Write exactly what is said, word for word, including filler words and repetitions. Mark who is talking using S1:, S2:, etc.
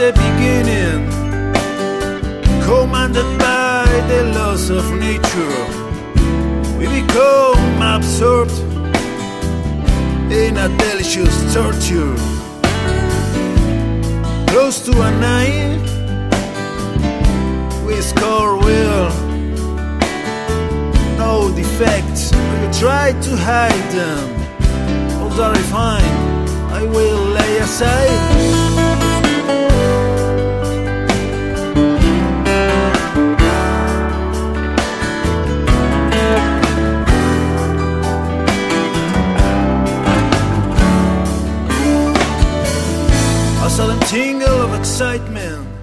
S1: the beginning, commanded by the laws of nature. We become absorbed in a delicious torture. Close to a night, we score well. No defects, we try to hide them. All that I find, I will lay aside. A sudden tingle of excitement